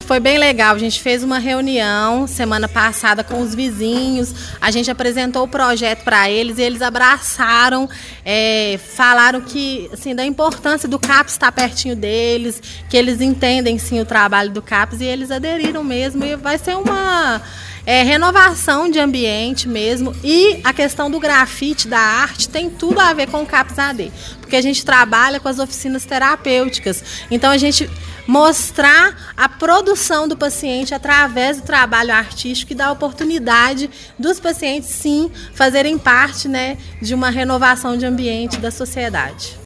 foi bem legal. A gente fez uma reunião semana passada com os vizinhos, a gente apresentou o projeto para eles e eles abraçaram, falaram que, assim, da importância do CAPS estar pertinho deles, que eles entendem sim o trabalho do CAPS e eles aderiram mesmo e vai ser uma renovação de ambiente mesmo. E a questão do grafite, da arte, tem tudo a ver com o CAPS AD, porque a gente trabalha com as oficinas terapêuticas. Então, a gente mostrar a produção do paciente através do trabalho artístico e da oportunidade dos pacientes, sim, fazerem parte, né, de uma renovação de ambiente da sociedade.